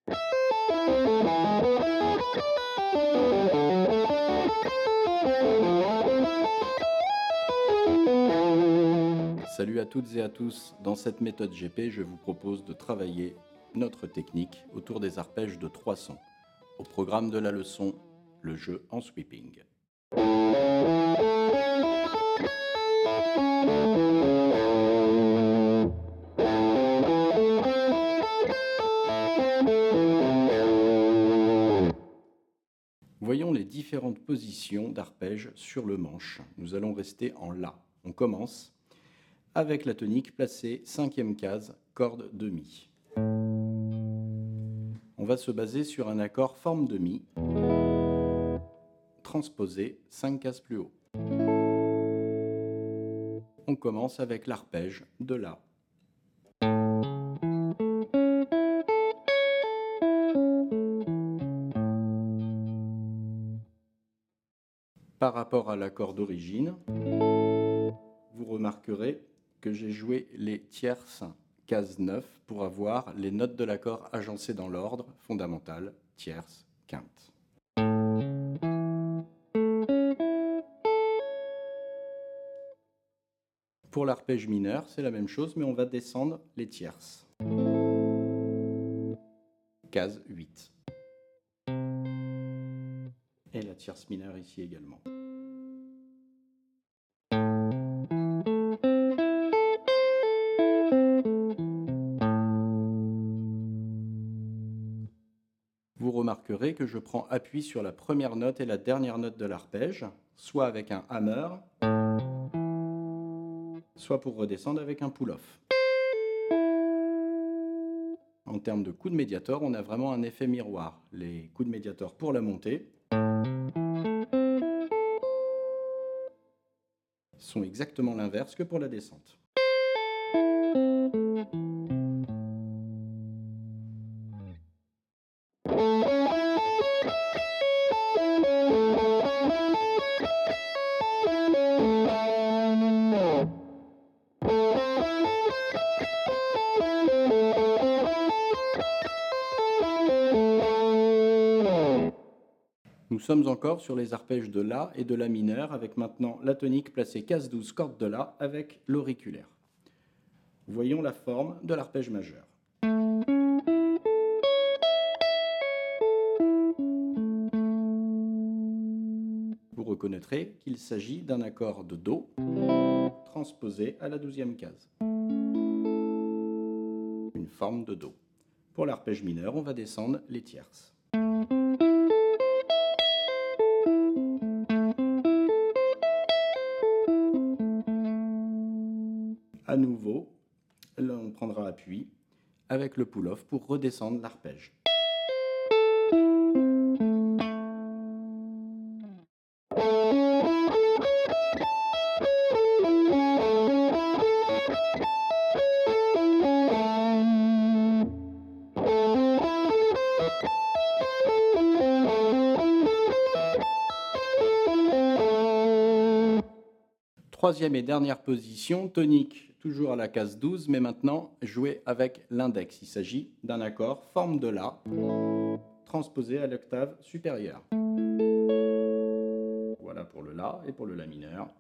Salut à toutes et à tous, dans cette méthode GP, je vous propose de travailler notre technique autour des arpèges de 3 sons. Au programme de la leçon, le jeu en sweeping. Voyons les différentes positions d'arpège sur le manche. Nous allons rester en La. On commence avec la tonique placée 5e case, corde de Mi. On va se baser sur un accord forme de Mi, transposé 5 cases plus haut. On commence avec l'arpège de La. Par rapport à l'accord d'origine, vous remarquerez que j'ai joué les tierces case 9 pour avoir les notes de l'accord agencées dans l'ordre fondamental, tierce, quinte. Pour l'arpège mineur, c'est la même chose, mais on va descendre les tierces. Case 8. Et la tierce mineure ici également. Vous remarquerez que je prends appui sur la première note et la dernière note de l'arpège, soit avec un hammer, soit pour redescendre avec un pull-off. En termes de coups de médiator, on a vraiment un effet miroir. Les coups de médiator pour la montée sont exactement l'inverse que pour la descente. Nous sommes encore sur les arpèges de La et de La mineur, avec maintenant la tonique placée case 12, corde de La, avec l'auriculaire. Voyons la forme de l'arpège majeur. Vous reconnaîtrez qu'il s'agit d'un accord de Do transposé à la 12e case. Une forme de Do. Pour l'arpège mineur, on va descendre les tierces. À nouveau, là on prendra appui avec le pull-off pour redescendre l'arpège. Troisième et dernière position, tonique, toujours à la case 12, mais maintenant joué avec l'index. Il s'agit d'un accord forme de La, transposé à l'octave supérieure. Voilà pour le La et pour le La mineur.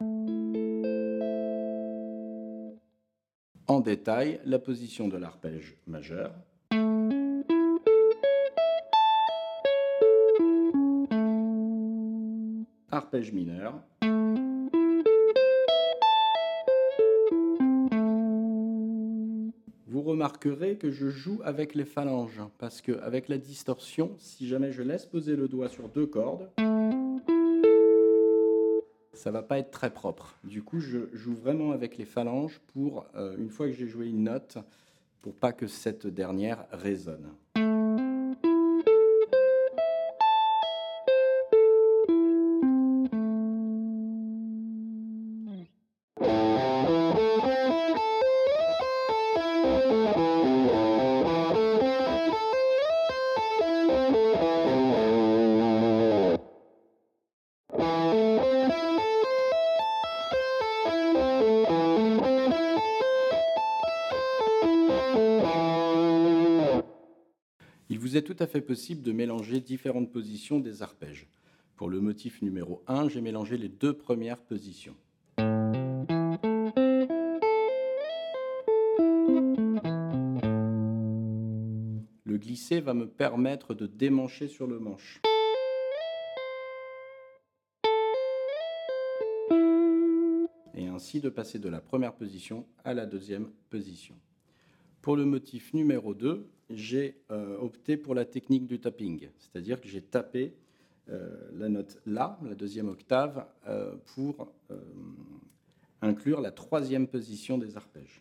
En détail, la position de l'arpège majeur. Arpège mineur. Vous remarquerez que je joue avec les phalanges, parce qu'avec la distorsion, si jamais je laisse poser le doigt sur deux cordes, ça ne va pas être très propre. Du coup, je joue vraiment avec les phalanges pour, une fois que j'ai joué une note, pour pas que cette dernière résonne. vous est tout à fait possible de mélanger différentes positions des arpèges. Pour le motif numéro 1, j'ai mélangé les 2 premières positions. Le glisser va me permettre de démancher sur le manche. Et ainsi de passer de la première position à la deuxième position. Pour le motif numéro 2, j'ai opté pour la technique du tapping, c'est-à-dire que j'ai tapé la note La, la deuxième octave, pour inclure la troisième position des arpèges.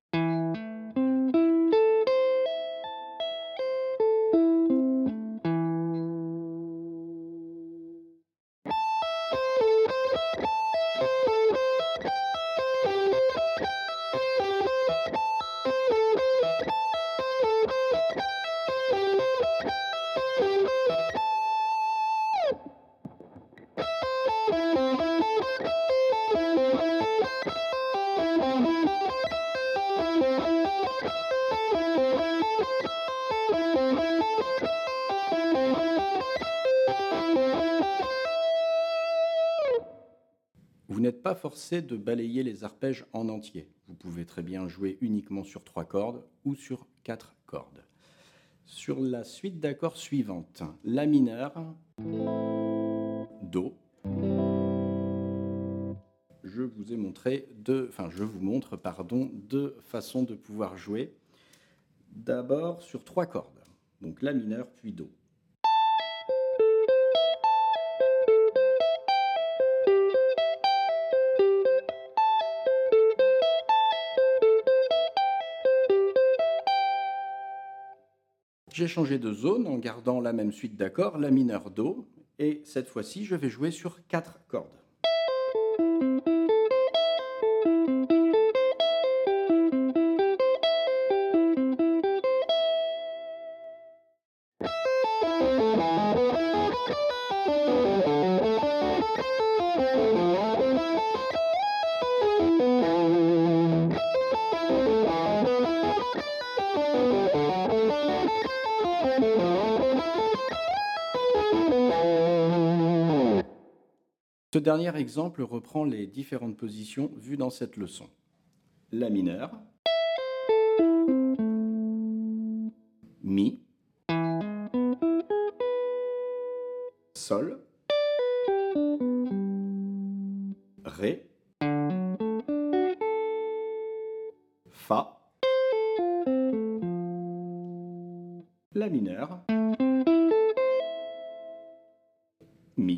Vous n'êtes pas forcé de balayer les arpèges en entier. Vous pouvez très bien jouer uniquement sur 3 cordes ou sur 4 cordes. Sur la suite d'accords suivante, La mineur, Do. Je vous montre deux façons de pouvoir jouer. D'abord sur 3 cordes, donc La mineur puis Do. J'ai changé de zone en gardant la même suite d'accords, La mineur Do, et cette fois-ci, je vais jouer sur 4 cordes. Ce dernier exemple reprend les différentes positions vues dans cette leçon. La mineur, Mi, Sol, Ré, Fa, La mineur, Mi.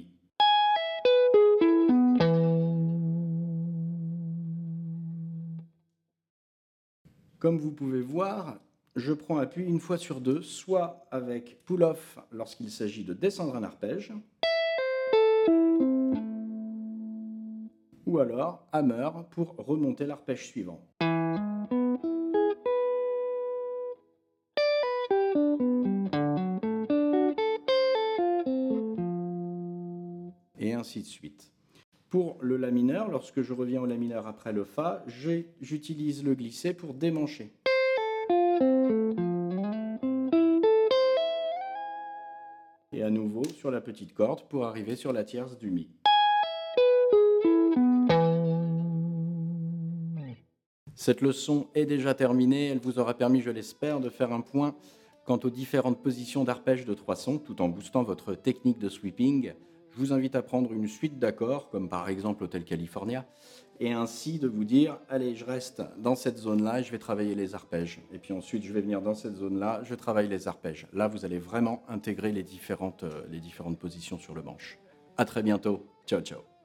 Comme vous pouvez voir, je prends appui une fois sur deux, soit avec pull-off lorsqu'il s'agit de descendre un arpège, ou alors hammer pour remonter l'arpège suivant. Et ainsi de suite. Pour le La mineur, lorsque je reviens au La mineur après le Fa, j'utilise le glisser pour démancher. Et à nouveau sur la petite corde pour arriver sur la tierce du Mi. Cette leçon est déjà terminée, elle vous aura permis, je l'espère, de faire un point quant aux différentes positions d'arpège de 3 sons, tout en boostant votre technique de sweeping. Je vous invite à prendre une suite d'accords, comme par exemple Hotel California, et ainsi de vous dire, allez, je reste dans cette zone-là et je vais travailler les arpèges. Et puis ensuite, je vais venir dans cette zone-là, je travaille les arpèges. Là, vous allez vraiment intégrer les différentes positions sur le manche. À très bientôt. Ciao, ciao.